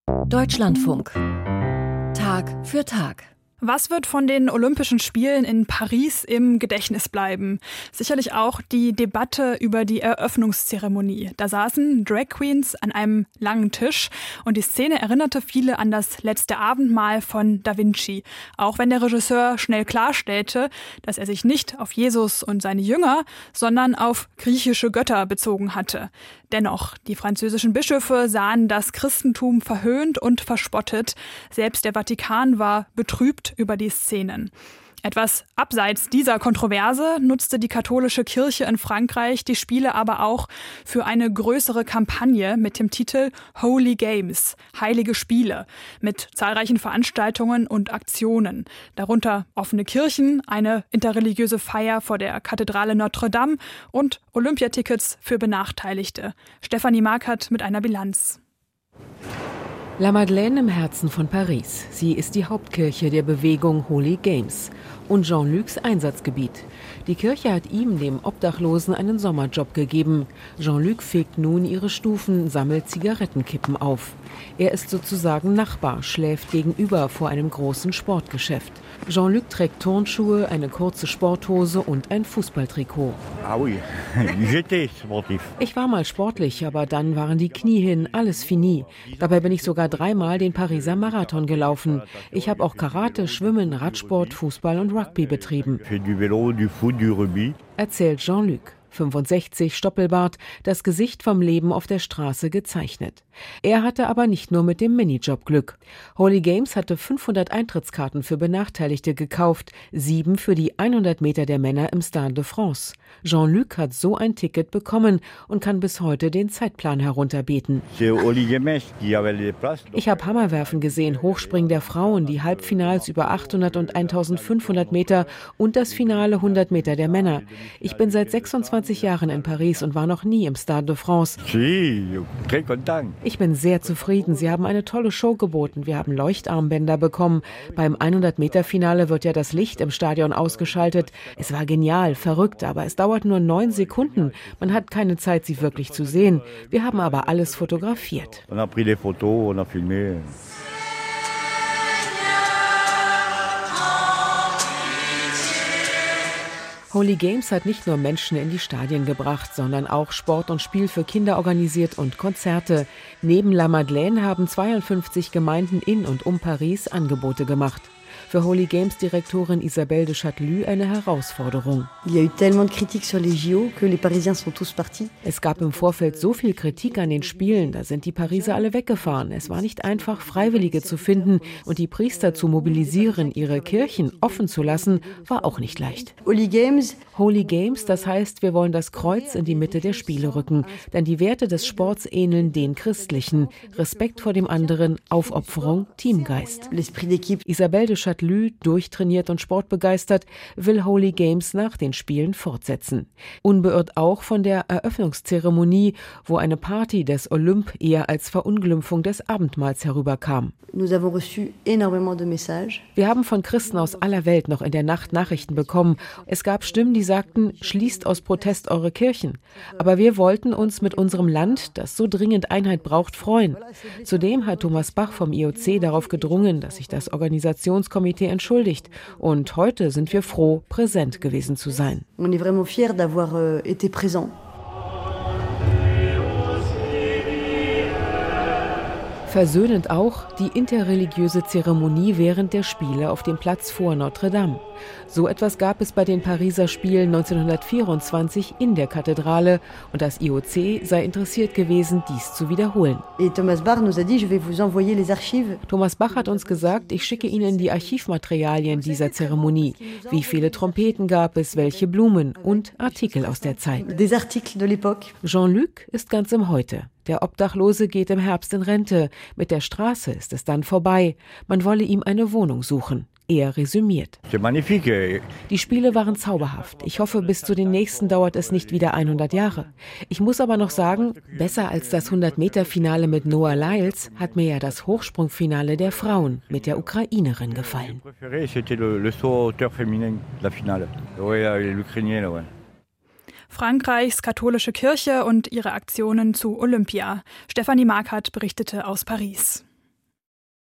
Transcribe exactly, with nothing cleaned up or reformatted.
Deutschlandfunk. Tag für Tag. Was wird von den Olympischen Spielen in Paris im Gedächtnis bleiben? Sicherlich auch die Debatte über die Eröffnungszeremonie. Da saßen Drag Queens an einem langen Tisch und die Szene erinnerte viele an das letzte Abendmahl von Da Vinci. Auch wenn der Regisseur schnell klarstellte, dass er sich nicht auf Jesus und seine Jünger, sondern auf griechische Götter bezogen hatte. Dennoch, die französischen Bischöfe sahen das Christentum verhöhnt und verspottet. Selbst der Vatikan war betrübt über die Szenen. Etwas abseits dieser Kontroverse nutzte die katholische Kirche in Frankreich die Spiele aber auch für eine größere Kampagne mit dem Titel Holy Games, Heilige Spiele, mit zahlreichen Veranstaltungen und Aktionen. Darunter offene Kirchen, eine interreligiöse Feier vor der Kathedrale Notre Dame und Olympiatickets für Benachteiligte. Stefanie Markert mit einer Bilanz. La Madeleine im Herzen von Paris. Sie ist die Hauptkirche der Bewegung Holy Games und Jean-Lucs Einsatzgebiet. Die Kirche hat ihm, dem Obdachlosen, einen Sommerjob gegeben. Jean-Luc fegt nun ihre Stufen, sammelt Zigarettenkippen auf. Er ist sozusagen Nachbar, schläft gegenüber vor einem großen Sportgeschäft. Jean-Luc trägt Turnschuhe, eine kurze Sporthose und ein Fußballtrikot. Ah oui, j'étais sportif. Ich war mal sportlich, aber dann waren die Knie hin, alles fini. Dabei bin ich sogar dreimal den Pariser Marathon gelaufen. Ich habe auch Karate, Schwimmen, Radsport, Fußball und Rugby betrieben. J'ai du vélo, du foot, du rugby. Erzählt Jean-Luc. fünfundsechzig, Stoppelbart, das Gesicht vom Leben auf der Straße gezeichnet. Er hatte aber nicht nur mit dem Minijob Glück. Holy Games hatte fünfhundert Eintrittskarten für Benachteiligte gekauft, sieben für die hundert Meter der Männer im Stade de France. Jean-Luc hat so ein Ticket bekommen und kann bis heute den Zeitplan herunterbeten. Ich habe Hammerwerfen gesehen, Hochspringen der Frauen, die Halbfinals über achthundert und eintausendfünfhundert Meter und das Finale hundert Meter der Männer. Ich bin seit sechsundzwanzig Jahren in Paris und war noch nie im Stade de France. Ich bin sehr zufrieden. Sie haben eine tolle Show geboten. Wir haben Leuchtarmbänder bekommen. Beim hundert Meter Finale wird ja das Licht im Stadion ausgeschaltet. Es war genial, verrückt, aber es dauert nur neun Sekunden. Man hat keine Zeit, sie wirklich zu sehen. Wir haben aber alles fotografiert. On a pris des photos, on a filmé. Holy Games hat nicht nur Menschen in die Stadien gebracht, sondern auch Sport und Spiel für Kinder organisiert und Konzerte. Neben La Madeleine haben zweiundfünfzig Gemeinden in und um Paris Angebote gemacht. Für Holy Games Direktorin Isabelle de Chatelue eine Herausforderung. Es gab im Vorfeld so viel Kritik an den Spielen, da sind die Pariser alle weggefahren. Es war nicht einfach, Freiwillige zu finden und die Priester zu mobilisieren, ihre Kirchen offen zu lassen, war auch nicht leicht. Holy Games, Holy Games, das heißt, wir wollen das Kreuz in die Mitte der Spiele rücken, denn die Werte des Sports ähneln den christlichen. Respekt vor dem anderen, Aufopferung, Teamgeist. Isabelle de Chatelue, durchtrainiert und sportbegeistert, will Holy Games nach den Spielen fortsetzen. Unbeirrt auch von der Eröffnungszeremonie, wo eine Party des Olymp eher als Verunglimpfung des Abendmahls herüberkam. Wir haben von Christen aus aller Welt noch in der Nacht Nachrichten bekommen. Es gab Stimmen, die sagten, schließt aus Protest eure Kirchen. Aber wir wollten uns mit unserem Land, das so dringend Einheit braucht, freuen. Zudem hat Thomas Bach vom I O C darauf gedrungen, dass sich das Organisationskomitee entschuldigt. Und heute sind wir froh, präsent gewesen zu sein. On est vraiment fiers d'avoir euh, été présent. Versöhnend auch die interreligiöse Zeremonie während der Spiele auf dem Platz vor Notre Dame. So etwas gab es bei den Pariser Spielen neunzehnhundertvierundzwanzig in der Kathedrale und das I O C sei interessiert gewesen, dies zu wiederholen. Thomas Bach nous a dit, je vais vous envoyer les archives. Thomas Bach hat uns gesagt, ich schicke Ihnen die Archivmaterialien dieser Zeremonie. Wie viele Trompeten gab es, welche Blumen und Artikel aus der Zeit. Des articles de l'époque. Jean-Luc ist ganz im Heute. Der Obdachlose geht im Herbst in Rente. Mit der Straße ist es dann vorbei. Man wolle ihm eine Wohnung suchen. Er resümiert. Die Spiele waren zauberhaft. Ich hoffe, bis zu den nächsten dauert es nicht wieder hundert Jahre. Ich muss aber noch sagen, besser als das hundert Meter Finale mit Noah Lyles hat mir ja das Hochsprungfinale der Frauen mit der Ukrainerin gefallen. Frankreichs katholische Kirche und ihre Aktionen zu Olympia. Stefanie Markert berichtete aus Paris.